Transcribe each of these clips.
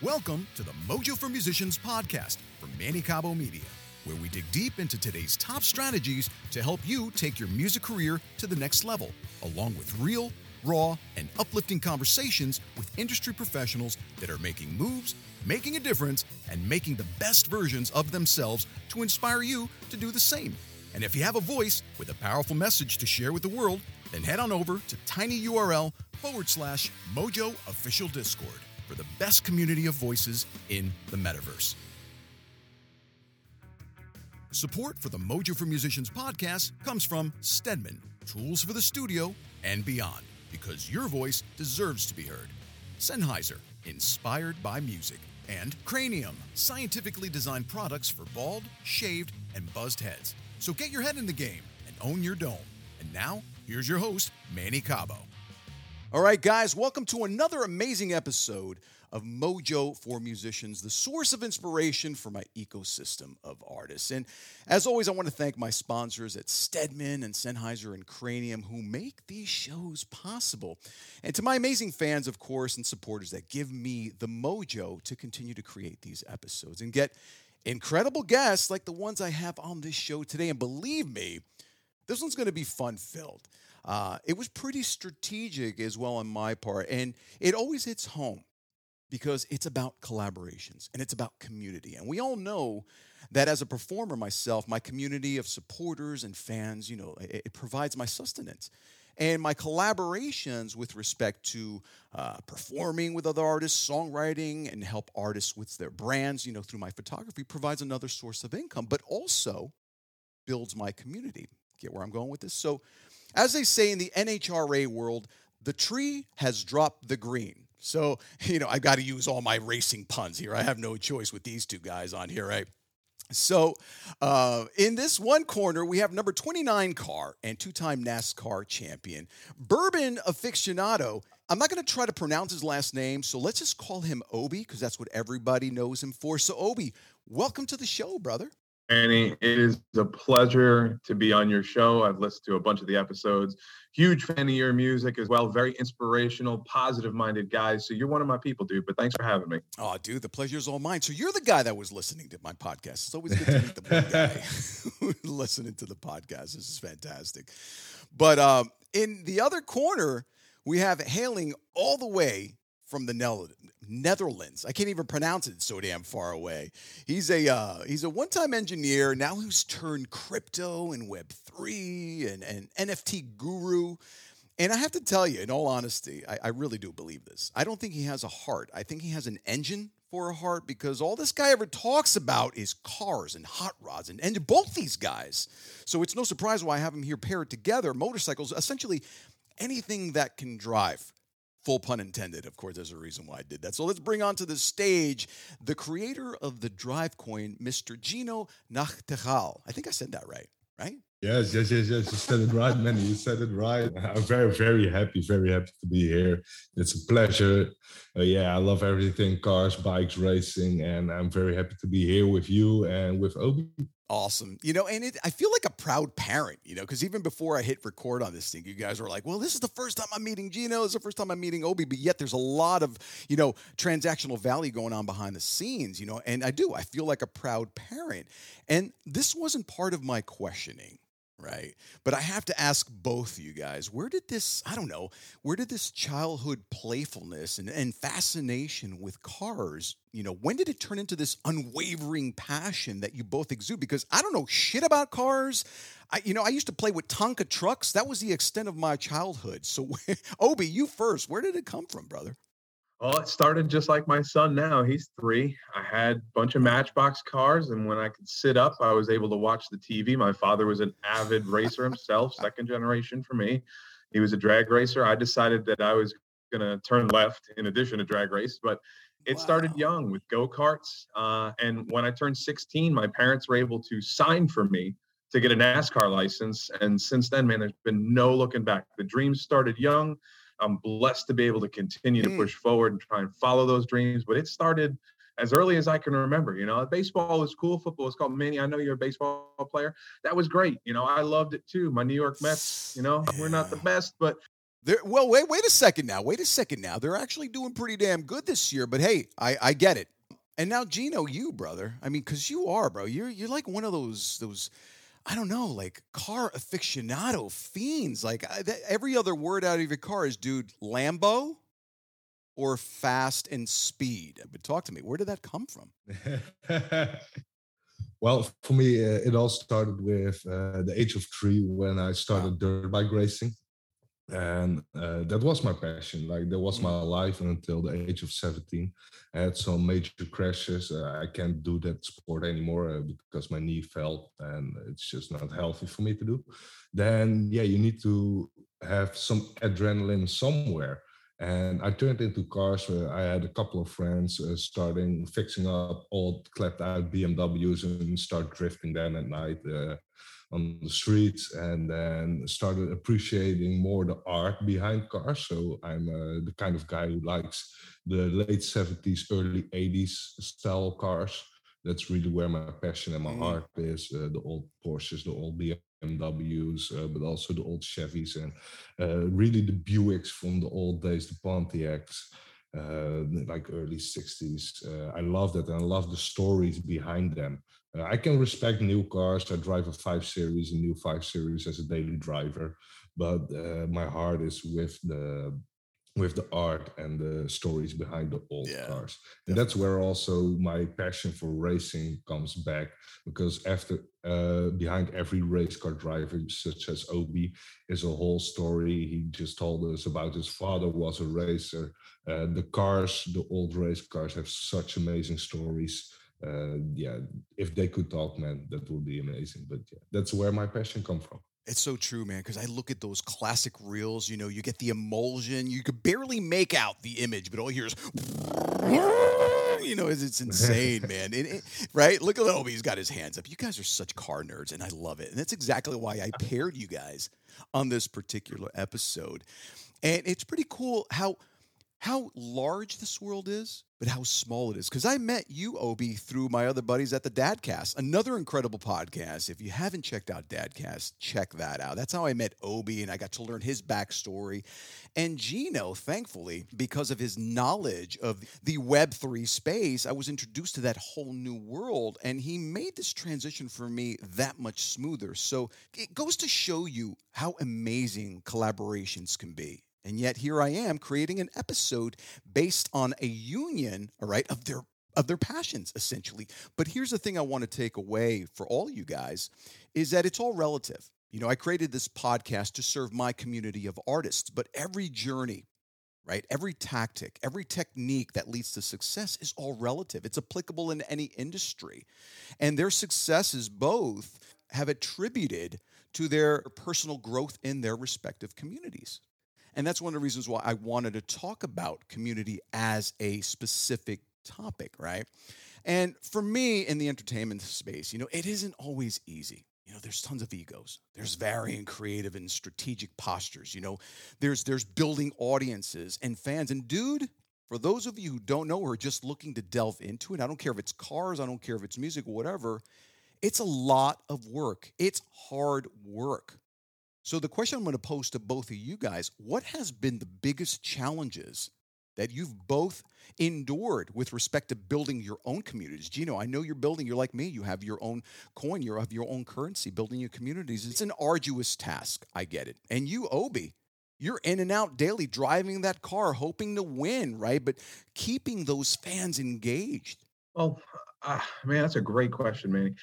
Welcome to the Mojo for Musicians podcast from Manny Cabo Media, where we dig deep into today's top strategies to help you take your music career to the next level, along with real, raw, and uplifting conversations with industry professionals that are making moves, making a difference, and making the best versions of themselves to inspire you to do the same. And if you have a voice with a powerful message to share with the world, then head on over to tinyurl/Mojo Official Discord for the best community of voices in the metaverse. Support for the Mojo for Musicians podcast comes from Stedman, tools for the studio and beyond, because your voice deserves to be heard. Sennheiser, inspired by music. And Cranium, scientifically designed products for bald, shaved, and buzzed heads. So get your head in the game and own your dome. And now, here's your host, Manny Cabo. All right, guys, welcome to another amazing episode of Mojo for Musicians, the source of inspiration for my ecosystem of artists. And as always, I want to thank my sponsors at Stedman and Sennheiser and Cranium who make these shows possible. And to my amazing fans, of course, and supporters that give me the mojo to continue to create these episodes and get incredible guests like the ones I have on this show today. And believe me, this one's going to be fun-filled. It was pretty strategic as well on my part, and it always hits home because it's about collaborations and it's about community. And we all know that as a performer myself, my community of supporters and fans, it provides my sustenance. And my collaborations with respect to performing with other artists, songwriting, and help artists with their brands, through my photography provides another source of income, but also builds my community. Get where I'm going with this? So, as they say in the NHRA world, the tree has dropped the green. So, I've got to use all my racing puns here. I have no choice with these two guys on here, right? So, in this one corner, we have number 29 car and two-time NASCAR champion, bourbon aficionado. I'm not going to try to pronounce his last name, so let's just call him Obi, because that's what everybody knows him for. So, Obi, welcome to the show, brother. Annie, it is a pleasure to be on your show. I've listened to a bunch of the episodes. Huge fan of your music as well. Very inspirational, positive-minded guys. So you're one of my people, dude. But thanks for having me. Oh, dude, the pleasure's all mine. So you're the guy that was listening to my podcast. It's always good to meet the one guy listening to the podcast. This is fantastic. But in the other corner, we have hailing all the way from the Netherlands. I can't even pronounce it, it's so damn far away. He's a one-time engineer, now who's turned crypto and Web3 and NFT guru. And I have to tell you, in all honesty, I really do believe this. I don't think he has a heart. I think he has an engine for a heart, because all this guy ever talks about is cars and hot rods and both these guys. So it's no surprise why I have him here paired together. Motorcycles, essentially anything that can drive. Full pun intended, of course, there's a reason why I did that. So let's bring onto the stage the creator of the Drive Coin, Mr. Gino Nachtigal. I think I said that right? Yes. You said it right, man. You said it right. I'm very, very happy to be here. It's a pleasure. I love everything, cars, bikes, racing, and I'm very happy to be here with you and with Obi. Awesome. And I feel like a proud parent, because even before I hit record on this thing, you guys were like, well, this is the first time I'm meeting Gino. This is the first time I'm meeting Obi, but yet there's a lot of, transactional value going on behind the scenes, and I feel like a proud parent. And this wasn't part of my questioning, right? But I have to ask both of you guys, where did this childhood playfulness and fascination with cars, when did it turn into this unwavering passion that you both exude? Because I don't know shit about cars. I used to play with Tonka trucks. That was the extent of my childhood. So, Obi, you first. Where did it come from, brother? Well, it started just like my son now. He's 3. I had a bunch of Matchbox cars, and when I could sit up, I was able to watch the TV. My father was an avid racer himself, second generation for me. He was a drag racer. I decided that I was going to turn left in addition to drag race, but it started young with go-karts. And when I turned 16, my parents were able to sign for me to get a NASCAR license. And since then, man, there's been no looking back. The dream started young. I'm blessed to be able to continue to push forward and try and follow those dreams. But it started as early as I can remember. Baseball was cool. Football was called Manny. I know you're a baseball player. That was great. I loved it too. My New York Mets, we're not the best, but Well, wait a second now. Wait a second now. They're actually doing pretty damn good this year. But hey, I get it. And now, Gino, you brother. I mean, because you are, bro. You're like one of those. I don't know, like car aficionado fiends. Like every other word out of your car is, dude, Lambo or fast and speed. But talk to me. Where did that come from? Well, for me, it all started with the age of 3 when I started dirt bike racing. And that was my passion. Like that was my life until the age of 17. I had some major crashes. I can't do that sport anymore because my knee fell and it's just not healthy for me to do. Then, yeah, you need to have some adrenaline somewhere. And I turned into cars. I had a couple of friends starting fixing up old clapped out BMWs and start drifting them at night on the streets, and then started appreciating more the art behind cars. So I'm the kind of guy who likes the late 70s, early 80s style cars. That's really where my passion and my heart is. The old Porsches, the old BMWs, but also the old Chevys and really the Buicks from the old days, the Pontiacs, like early 60s. I love that, and I love the stories behind them. I can respect new cars. I drive a 5 Series, a new 5 Series as a daily driver, but my heart is with the art and the stories behind the old cars. And that's where also my passion for racing comes back, because after behind every race car driver, such as Obi, is a whole story. He just told us about his father was a racer. The cars, the old race cars, have such amazing stories. If they could talk, man, that would be amazing. But yeah, that's where my passion comes from. It's so true, man, because I look at those classic reels, you know, you get the emulsion, you could barely make out the image, but all you hear is, you know, it's insane, man. Right? Look at Obi, he's got his hands up. You guys are such car nerds, and I love it. And that's exactly why I paired you guys on this particular episode. And it's pretty cool how large this world is, but how small it is. Because I met you, Obi, through my other buddies at the Dadcast, another incredible podcast. If you haven't checked out Dadcast, check that out. That's how I met Obi, and I got to learn his backstory. And Gino, thankfully, because of his knowledge of the Web3 space, I was introduced to that whole new world, and he made this transition for me that much smoother. So it goes to show you how amazing collaborations can be. And yet here I am creating an episode based on a union, all right, of their passions, essentially. But here's the thing I want to take away for all you guys is that it's all relative. You know, I created this podcast to serve my community of artists, but every journey, right, every tactic, every technique that leads to success is all relative. It's applicable in any industry. And their successes both have attributed to their personal growth in their respective communities. And that's one of the reasons why I wanted to talk about community as a specific topic, right? And for me in the entertainment space, you know, it isn't always easy. You know, there's tons of egos. There's varying creative and strategic postures. You know, there's building audiences and fans. And dude, for those of you who don't know or are just looking to delve into it, I don't care if it's cars, I don't care if it's music or whatever, it's a lot of work. It's hard work. So the question I'm going to pose to both of you guys, what has been the biggest challenges that you've both endured with respect to building your own communities? Gino, I know you're like me, you have your own coin, you have your own currency, building your communities. It's an arduous task, I get it. And you, Obi, you're in and out daily, driving that car, hoping to win, right? But keeping those fans engaged. Well, man, that's a great question, Manny.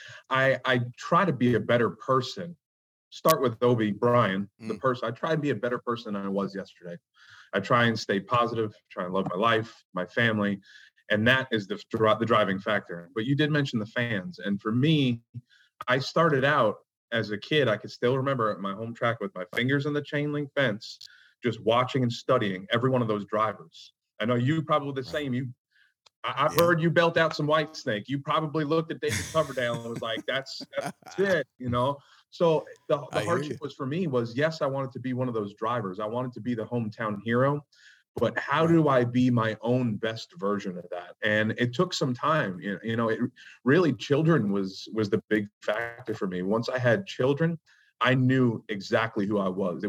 I try to be a better person. Start with Obi, Brian, the person. I try and be a better person than I was yesterday. I try and stay positive, try and love my life, my family, and that is the driving factor. But you did mention the fans. And for me, I started out as a kid. I could still remember at my home track with my fingers in the chain link fence, just watching and studying every one of those drivers. I know you probably the same. I've heard you belt out some Whitesnake. You probably looked at David Coverdale and was like, that's it, you know? So the hardship was for me was, yes, I wanted to be one of those drivers. I wanted to be the hometown hero, but how do I be my own best version of that? And it took some time. You know, it really, children was the big factor for me. Once I had children, I knew exactly who I was. It was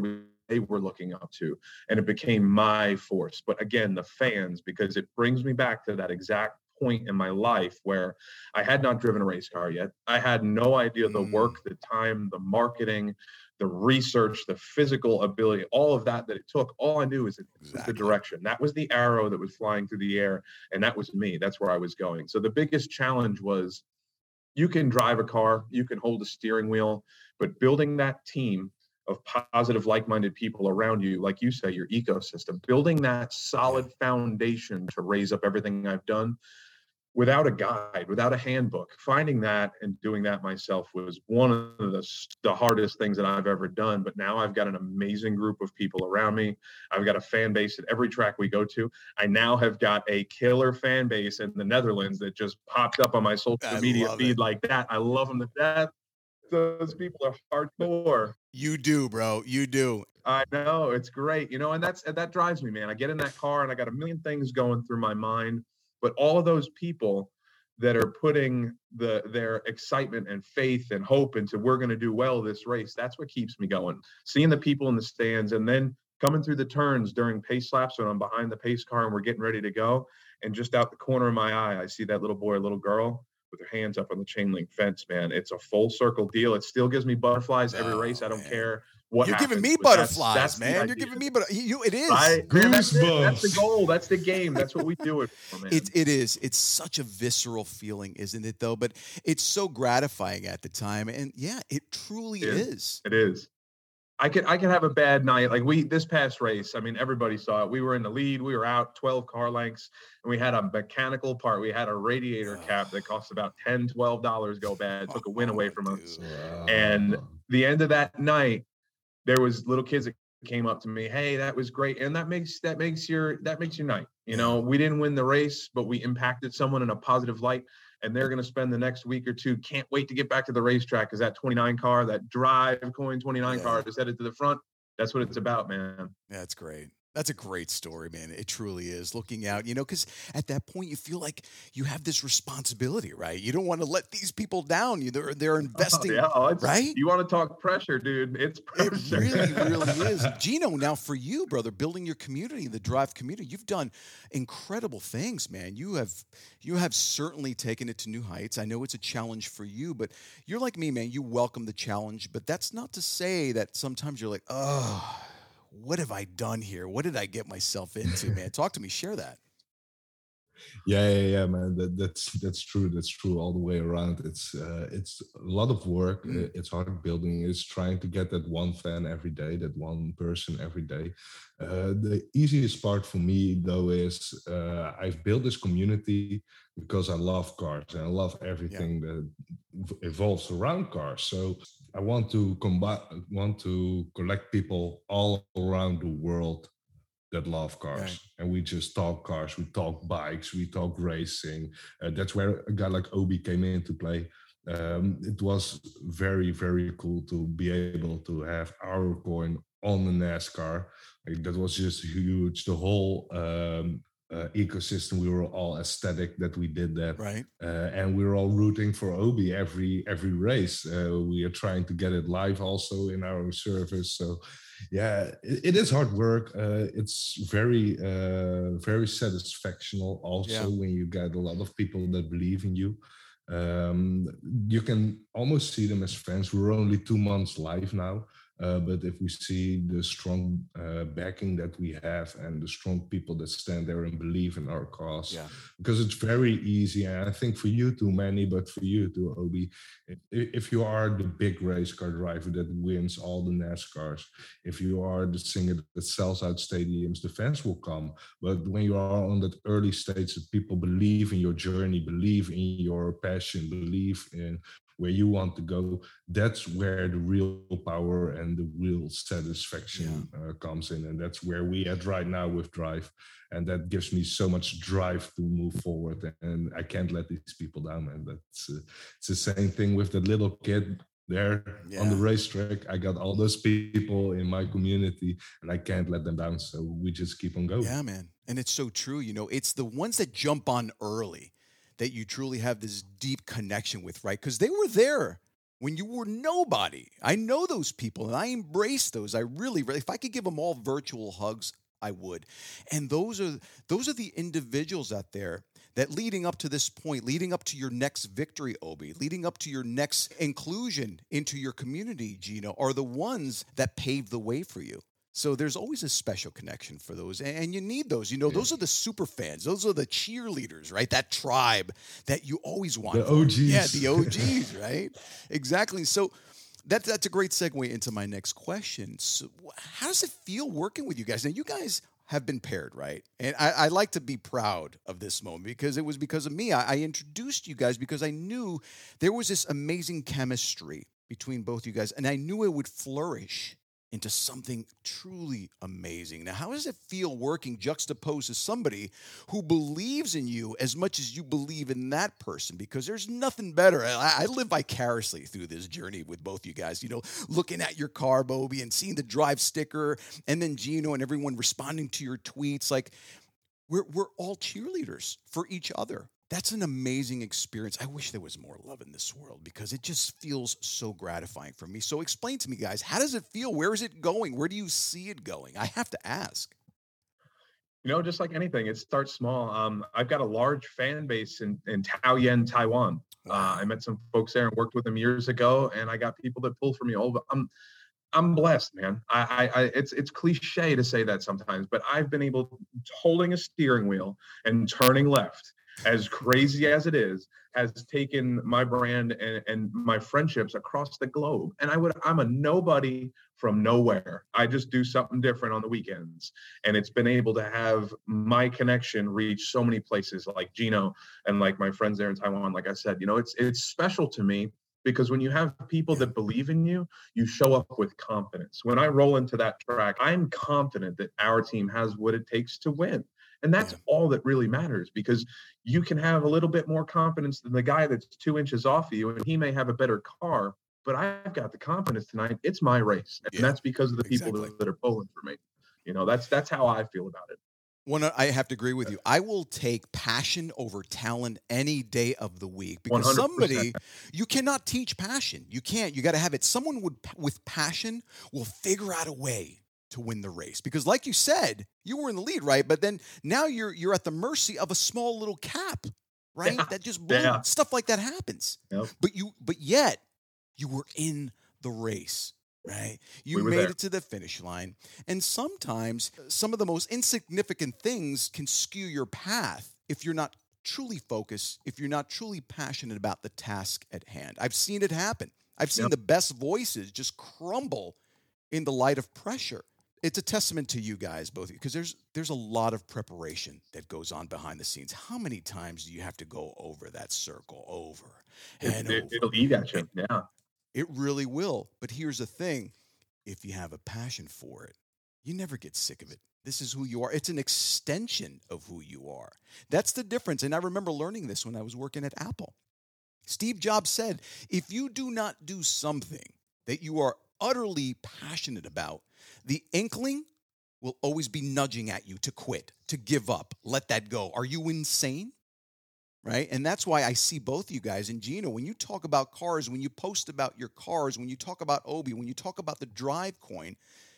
they were looking up to, and it became my force. But again, the fans, because it brings me back to that exact point in my life where I had not driven a race car yet. I had no idea the work, the time, the marketing, the research, the physical ability, all of that it took. All I knew is the direction. That was the arrow that was flying through the air, and that was me. That's where I was going. So the biggest challenge was, you can drive a car, you can hold a steering wheel, but building that team of positive, like-minded people around you, like you say, your ecosystem, building that solid foundation to raise up everything I've done without a guide, without a handbook. Finding that and doing that myself was one of the hardest things that I've ever done. But now I've got an amazing group of people around me. I've got a fan base at every track we go to. I now have got a killer fan base in the Netherlands that just popped up on my social media feed like that. I love them to death. Those people are hardcore. You do, bro. You do. I know. It's great. And that drives me, man. I get in that car and I got a million things going through my mind. But all of those people that are putting their excitement and faith and hope into, we're going to do well this race, that's what keeps me going. Seeing the people in the stands, and then coming through the turns during pace laps when I'm behind the pace car and we're getting ready to go. And just out the corner of my eye, I see that little boy or little girl with their hands up on the chain link fence, man. It's a full circle deal. It still gives me butterflies every race. I don't care what You're happens, giving me butterflies, man. You're giving me it is. Man, that's the goal. That's the game. That's what we do it for, man. It is. It's such a visceral feeling, isn't it, though? But it's so gratifying at the time. And yeah, it truly is. It is. I can have a bad night. Like this past race, I mean, everybody saw it. We were in the lead. We were out 12 car lengths, and we had a mechanical part. We had a radiator cap that cost about $10, $12 go bad. It took a win away from us. Wow. And the end of that night, there was little kids that came up to me, "Hey, that was great." And that makes your night. We didn't win the race, but we impacted someone in a positive light. And they're going to spend the next week or two. Can't wait to get back to the racetrack, because that 29 car, that drive coin 29 car is headed to the front. That's what it's about, man. Yeah, that's great. That's a great story, man. It truly is. Looking out, because at that point you feel like you have this responsibility, right? You don't want to let these people down. They're investing, right? You want to talk pressure, dude? It's pressure. It really is. Gino, now for you, brother, building your community, the drive community, you've done incredible things, man. You have certainly taken it to new heights. I know it's a challenge for you, but you're like me, man. You welcome the challenge, but that's not to say that sometimes you're like, oh, what have I done here? What did I get myself into, man? Talk to me. Share that. Yeah, man. That's true. That's true all the way around. It's a lot of work. It's hard building. It's trying to get that one fan every day, that one person every day. The easiest part for me, though, is I've built this community because I love cars and I love everything that evolves around cars. So I want to collect people all around the world that love cars, right. And we just talk cars, we talk bikes, we talk racing. That's where a guy like Obi came into play. It was very, very cool to be able to have our coin on the NASCAR. Like, that was just huge. The whole ecosystem, we were all ecstatic that we did that, right? And we were all rooting for Obi every race. We are trying to get it live also in our service. So yeah, it is hard work. It's very very satisfactional also when you get a lot of people that believe in you. You can almost see them as friends. We're only 2 months live now. But if we see the strong backing that we have and the strong people that stand there and believe in our cause, because it's very easy. And I think for you too, Manny, but for you too, Obi, if you are the big race car driver that wins all the NASCARs, if you are the singer that sells out stadiums, the fans will come. But when you are on that early stage that people believe in your journey, believe in your passion, believe in where you want to go, that's where the real power and the real satisfaction comes in. And that's where we at right now with Drive. And that gives me so much drive to move forward. And I can't let these people down, man. It's the same thing with the little kid there on the racetrack. I got all those people in my community and I can't let them down. So we just keep on going. Yeah, man. And it's so true. It's the ones that jump on early that you truly have this deep connection with, right? Because they were there when you were nobody. I know those people and I embrace those. I really, if I could give them all virtual hugs, I would. And those are the individuals out there that leading up to this point, leading up to your next victory, Obi, leading up to your next inclusion into your community, Gino, are the ones that pave the way for you. So there's always a special connection for those, and you need those. Those are the super fans. Those are the cheerleaders, right? That tribe that you always want. The OGs. Yeah, the OGs, right? Exactly. So that's a great segue into my next question. So how does it feel working with you guys? Now, you guys have been paired, right? And I like to be proud of this moment because it was because of me. I introduced you guys because I knew there was this amazing chemistry between both you guys, and I knew it would flourish into something truly amazing. Now, how does it feel working juxtaposed to somebody who believes in you as much as you believe in that person? Because there's nothing better. I live vicariously through this journey with both you guys, looking at your car, Bobby, and seeing the drive sticker, and then Gino and everyone responding to your tweets. Like, we're all cheerleaders for each other. That's an amazing experience. I wish there was more love in this world because it just feels so gratifying for me. So explain to me, guys, how does it feel? Where is it going? Where do you see it going? I have to ask. Just like anything, it starts small. I've got a large fan base in Taoyuan, Taiwan. I met some folks there and worked with them years ago, and I got people that pull for me. I'm blessed, man. It's cliche to say that sometimes, but I've been able, holding a steering wheel and turning left, as crazy as it is, has taken my brand and my friendships across the globe. And I'm a nobody from nowhere. I just do something different on the weekends. And it's been able to have my connection reach so many places, like Gino and like my friends there in Taiwan. Like I said, it's special to me because when you have people that believe in you, you show up with confidence. When I roll into that track, I'm confident that our team has what it takes to win. And that's all that really matters, because you can have a little bit more confidence than the guy that's 2 inches off of you, and he may have a better car, but I've got the confidence tonight. It's my race. And that's because of the people that are pulling for me. That's how I feel about it. I have to agree with you. I will take passion over talent any day of the week, because 100%. somebody, you cannot teach passion. You can't. You got to have it. Someone with passion will figure out a way to win the race, because like you said, you were in the lead, right? But then now you're at the mercy of a small little cap, right? Yeah. That just blew. Yeah. Stuff like that happens. Yep. But yet you were in the race, right? You made it to the finish line. And sometimes some of the most insignificant things can skew your path if you're not truly focused, if you're not truly passionate about the task at hand. I've seen it happen. I've seen the best voices just crumble in the light of pressure. It's a testament to you guys, both, because there's a lot of preparation that goes on behind the scenes. How many times do you have to go over that circle over and over? It'll eat at you. Yeah. It really will. But here's the thing. If you have a passion for it, you never get sick of it. This is who you are. It's an extension of who you are. That's the difference. And I remember learning this when I was working at Apple. Steve Jobs said, if you do not do something that you are utterly passionate about, the inkling will always be nudging at you to quit, to give up, let that go. Are you insane? Right? And that's why I see both you guys. And Gino, when you talk about cars, when you post about your cars, when you talk about Obi, when you talk about the Drive coin,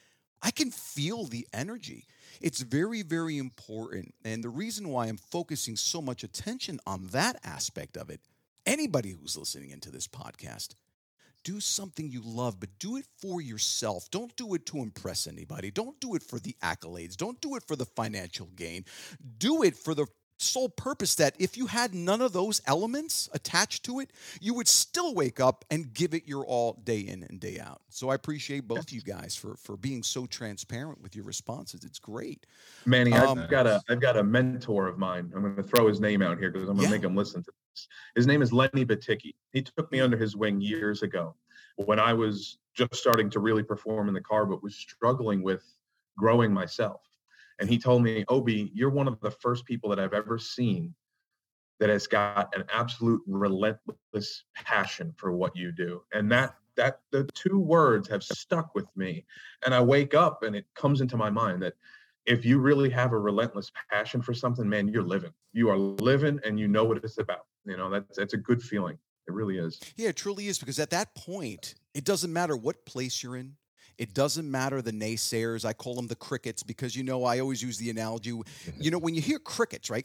I can feel the energy. It's very, very important. And the reason why I'm focusing so much attention on that aspect of it, anybody who's listening into this podcast, do something you love, but do it for yourself. Don't do it to impress anybody. Don't do it for the accolades. Don't do it for the financial gain. Do it for the sole purpose that if you had none of those elements attached to it, you would still wake up and give it your all day in and day out. So I appreciate both you guys for being so transparent with your responses. It's great. Manny, I've got a mentor of mine. I'm going to throw his name out here because I'm going to make him listen to this. His name is Lenny Baticki. He took me under his wing years ago when I was just starting to really perform in the car, but was struggling with growing myself. And he told me, Obi, you're one of the first people that I've ever seen that has got an absolute relentless passion for what you do. And that the two words have stuck with me. And I wake up and it comes into my mind that if you really have a relentless passion for something, man, you're living. You are living and you know what it's about. That's a good feeling. It really is. Yeah, it truly is, because at that point, it doesn't matter what place you're in. It doesn't matter the naysayers. I call them the crickets because, I always use the analogy. When you hear crickets, right?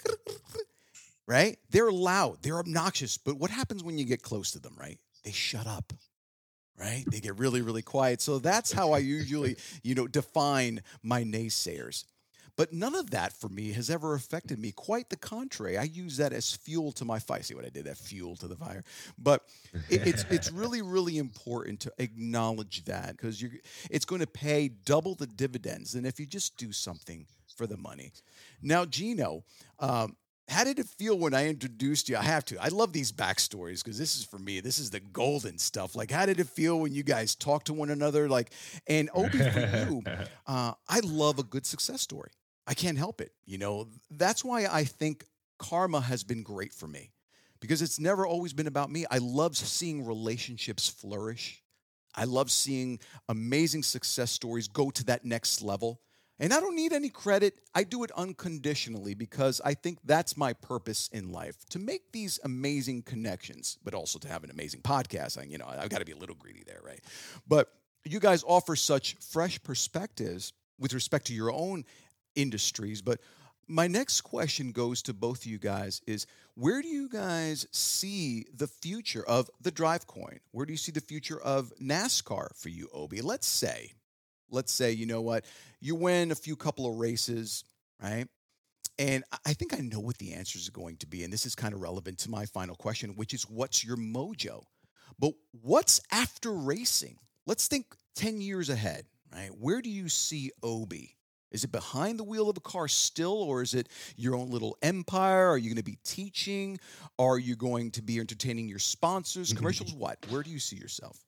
Right? They're loud, they're obnoxious. But what happens when you get close to them, right? They shut up, right? They get really, really quiet. So that's how I usually, define my naysayers. But none of that for me has ever affected me. Quite the contrary. I use that as fuel to my fire. See what I did? That fuel to the fire. But it's really, really important to acknowledge that, because it's going to pay double the dividends than if you just do something for the money. Now, Gino, how did it feel when I introduced you? I love these backstories, because this is, for me, this is the golden stuff. Like, how did it feel when you guys talk to one another? Like, and Obi, for you, I love a good success story. I can't help it. That's why I think karma has been great for me, because it's never always been about me. I love seeing relationships flourish. I love seeing amazing success stories go to that next level. And I don't need any credit. I do it unconditionally, because I think that's my purpose in life, to make these amazing connections, but also to have an amazing podcast. I've got to be a little greedy there, right? But you guys offer such fresh perspectives with respect to your own industries. But my next question goes to both of you guys is, where do you guys see the future of the Drive Coin? Where do you see the future of NASCAR for you, Obi? Let's say, you know what, you win a couple of races, right? And I think I know what the answers are going to be. And this is kind of relevant to my final question, which is, what's your mojo? But what's after racing? Let's think 10 years ahead, right? Where do you see Obi? Is it behind the wheel of a car still, or is it your own little empire? Are you going to be teaching? Are you going to be entertaining your sponsors, commercials? What? Where do you see yourself?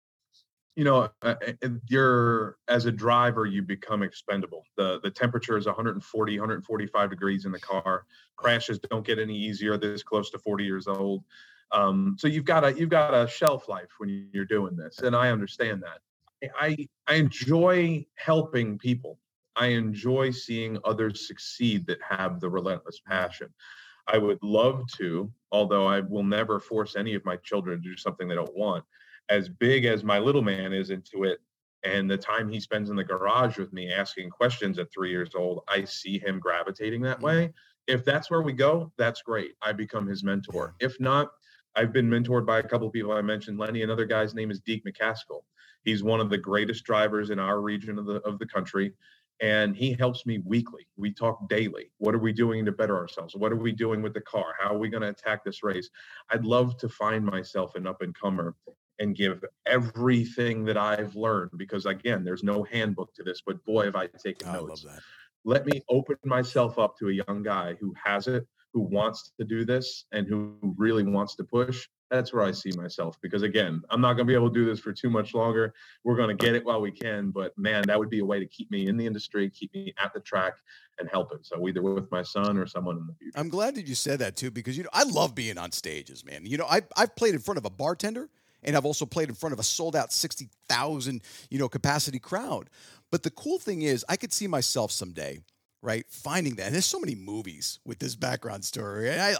You're, as a driver, you become expendable. The temperature is 140, 145 degrees in the car. Crashes don't get any easier this close to 40 years old. So you've got a shelf life when you're doing this, and I understand that. I enjoy helping people. I enjoy seeing others succeed that have the relentless passion. I would love to, although I will never force any of my children to do something they don't want. As big as my little man is into it, and the time he spends in the garage with me asking questions at 3 years old, I see him gravitating that way. If that's where we go, that's great. I become his mentor. If not, I've been mentored by a couple of people I mentioned. Lenny, another guy's name is Deke McCaskill. He's one of the greatest drivers in our region of the country. And he helps me weekly. We talk daily. What are we doing to better ourselves? What are we doing with the car? How are we going to attack this race? I'd love to find myself an up-and-comer and give everything that I've learned, because, again, there's no handbook to this, but boy, have I taken notes. I love that. Let me open myself up to a young guy who has it, who wants to do this, and who really wants to push. That's where I see myself, because, again, I'm not going to be able to do this for too much longer. We're going to get it while we can, but man, that would be a way to keep me in the industry, keep me at the track, and help it. So either with my son or someone in the future. I'm glad that you said that too, because, I love being on stages, man. I've played in front of a bartender, and I've also played in front of a sold out 60,000, capacity crowd. But the cool thing is, I could see myself someday, right, finding that. And there's so many movies with this background story. And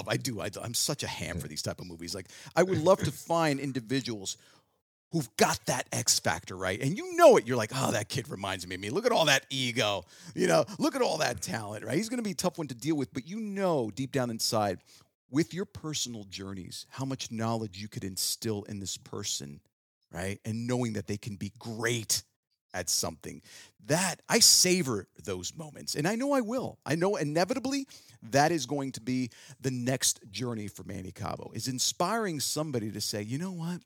I'm such a ham for these type of movies. Like, I would love to find individuals who've got that X factor, right? And it. You're like, oh, that kid reminds me of me. Look at all that ego. Look at all that talent, right? He's going to be a tough one to deal with. But deep down inside, with your personal journeys, how much knowledge you could instill in this person, right? And knowing that they can be great at something, that I savor those moments. And I know I will. I know inevitably that is going to be the next journey for Manny Cabo, is inspiring somebody to say, you know what?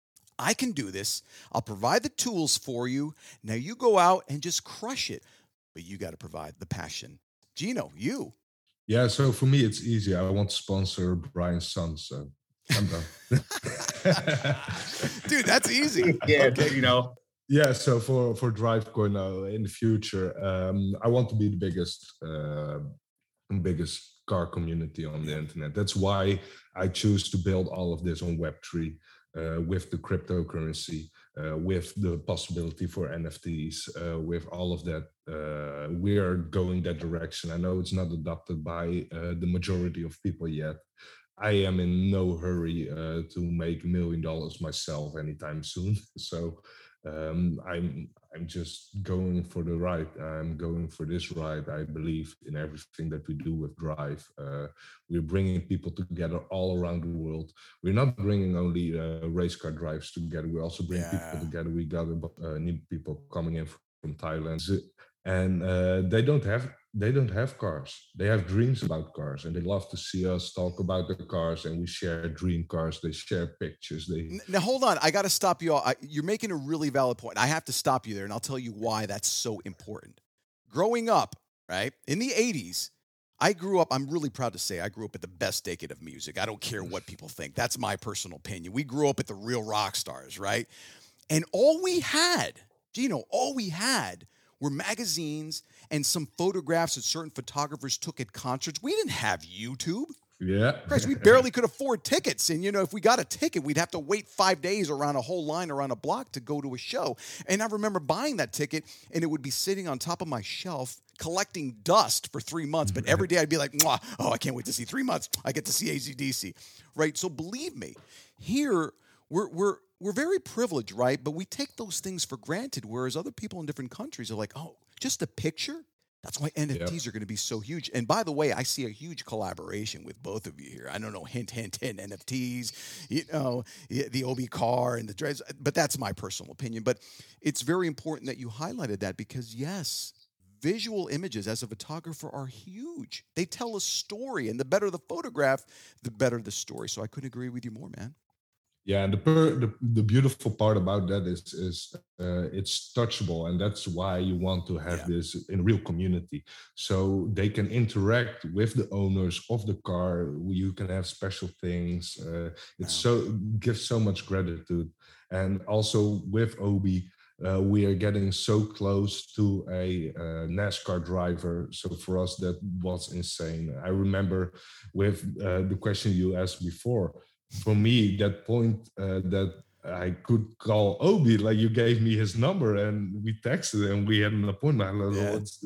I can do this. I'll provide the tools for you. Now you go out and just crush it. But you got to provide the passion. Gino, you. Yeah, so for me, it's easy. I want to sponsor Brian's son, so I'm done. Dude, that's easy. Yeah, okay. Yeah, so for DriveCoin in the future, I want to be the biggest car community on the internet. That's why I choose to build all of this on Web3 with the cryptocurrency, with the possibility for NFTs, with all of that. We are going that direction. I know it's not adopted by the majority of people yet. I am in no hurry to make $1 million myself anytime soon. So I'm just going for the ride. I'm going for this ride. I believe in everything that we do with Drive. We're bringing people together all around the world. We're not bringing only race car drives together. We also bring people together. We got new people coming in from Thailand, and they don't have cars. They have dreams about cars, and they love to see us talk about the cars, and we share dream cars. They share pictures. Now, hold on. I got to stop you all. You're making a really valid point. I have to stop you there, and I'll tell you why that's so important. Growing up, right, in the 80s, I grew up, I'm really proud to say I grew up at the best decade of music. I don't care what people think. That's my personal opinion. We grew up at the real rock stars, right? And all we had, Gino, were magazines and some photographs that certain photographers took at concerts. We didn't have YouTube. Yeah. Christ, we barely could afford tickets. And, if we got a ticket, we'd have to wait 5 days around a whole line around a block to go to a show. And I remember buying that ticket, and it would be sitting on top of my shelf collecting dust for 3 months. But every day I'd be like, mwah, oh, I can't wait to see 3 months. I get to see AC/DC, right? So believe me, here we're very privileged, right? But we take those things for granted, whereas other people in different countries are like, oh, just a picture? That's why NFTs are going to be so huge. And by the way, I see a huge collaboration with both of you here. I don't know, hint, hint, hint, NFTs, the Obi car and the dreads, but that's my personal opinion. But it's very important that you highlighted that because, yes, visual images as a photographer are huge. They tell a story, and the better the photograph, the better the story. So I couldn't agree with you more, man. Yeah, and the beautiful part about that is it's touchable, and that's why you want to have this in real community, so they can interact with the owners of the car. You can have special things. Gives so much gratitude, and also with Obi, we are getting so close to a NASCAR driver. So for us, that was insane. I remember with the question you asked before. For me, that point that I could call Obi, like you gave me his number and we texted and we had an appointment. It's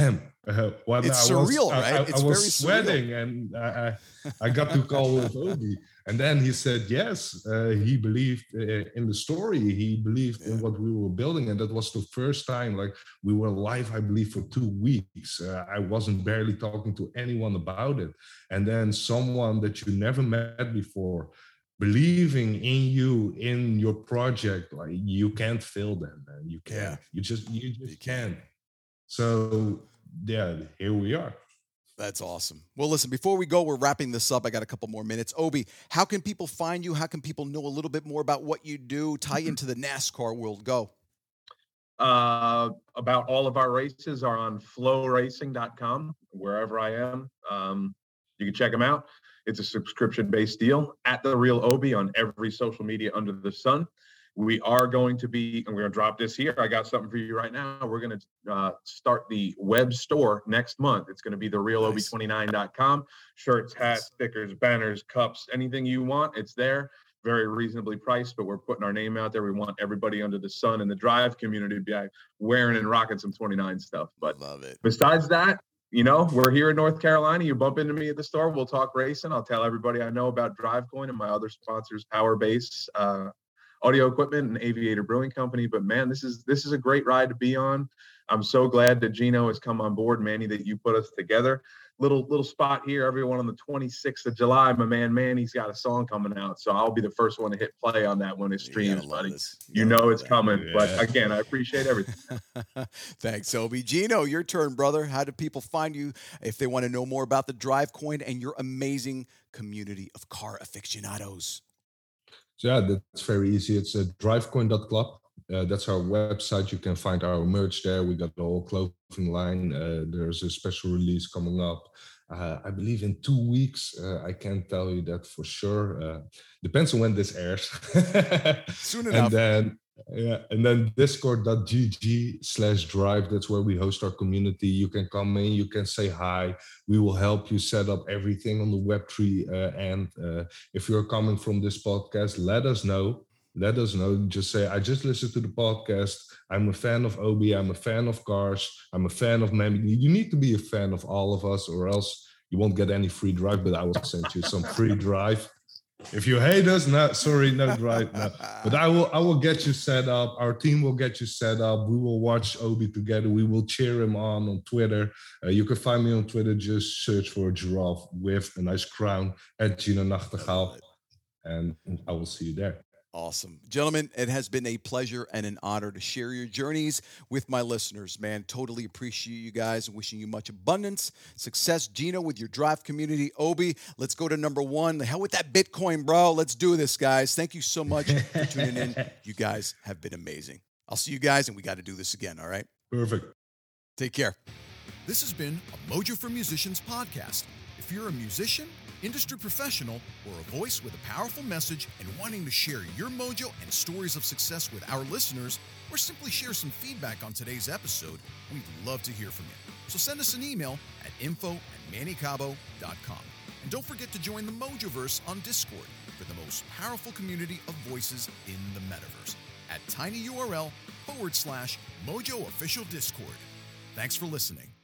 surreal, right? I was sweating and I got to call with Obi. And then he said, yes, he believed in the story. He believed in what we were building. And that was the first time, like we were live, I believe, for 2 weeks. I wasn't barely talking to anyone about it. And then someone that you never met before, believing in you, in your project, like you can't fail them, man. You can't. You just can't. So, here we are. That's awesome. Well, listen, before we go, we're wrapping this up. I got a couple more minutes. Obi, how can people find you? How can people know a little bit more about what you do, tie into the NASCAR world? Go. About all of our races are on flowracing.com, wherever I am. You can check them out. It's a subscription-based deal. At The Real Obi on every social media under the sun. We are going to be, and we're going to drop this here. I got something for you right now. We're going to start the web store next month. It's going to be therealobi29.com. Shirts, hats, stickers, banners, cups, anything you want, it's there. Very reasonably priced, but we're putting our name out there. We want everybody under the sun in the Drive community to be wearing and rocking some 29 stuff. But love it. Besides that, we're here in North Carolina. You bump into me at the store. We'll talk racing. I'll tell everybody I know about DriveCoin and my other sponsors, Powerbase, Audio Equipment, and Aviator Brewing Company. But man, this is a great ride to be on. I'm so glad that Gino has come on board, Manny, that you put us together. Little spot here, everyone, on the 26th of July. My man Manny's got a song coming out, so I'll be the first one to hit play on that when it streams, buddy. You know it's coming. Yeah. But again, I appreciate everything. Thanks, Obi. Gino, your turn, brother. How do people find you if they want to know more about the DriveCoin and your amazing community of car aficionados? So that's very easy. It's drivecoin.club. That's our website. You can find our merch there. We got the whole clothing line. There's a special release coming up. I believe in 2 weeks. I can't tell you that for sure. Depends on when this airs. Soon enough. And then discord.gg/drive. That's where we host our community. You can come in, you can say hi. We will help you set up everything on the Web3 end. If you're coming from this podcast, let us know. Just say, I just listened to the podcast. I'm a fan of Obi. I'm a fan of cars. I'm a fan of Manny. You need to be a fan of all of us, or else You won't get any free drive, but I will send you some free drive. If you hate us, no drive. No. But I will get you set up. Our team will get you set up. We will watch Obi together. We will cheer him on Twitter. You can find me on Twitter. Just search for a giraffe with a nice crown at Gino Nachtigal. And I will see you there. Awesome. Gentlemen, it has been a pleasure and an honor to share your journeys with my listeners, man. Totally appreciate you guys and wishing you much abundance, success, Gino, with your drive community. Obi, let's go to number one. The hell with that Bitcoin, bro. Let's do this, guys. Thank you so much for tuning in. You guys have been amazing. I'll see you guys, and we got to do this again, all right? Perfect. Take care. This has been a Mojo for Musicians podcast. If you're a musician, industry professional, or a voice with a powerful message and wanting to share your mojo and stories of success with our listeners, or simply share some feedback on today's episode, we'd love to hear from you. So send us an email at info@mannycabo.com. And don't forget to join the Mojoverse on Discord for the most powerful community of voices in the metaverse at tinyurl/Mojo Official Discord. Thanks for listening.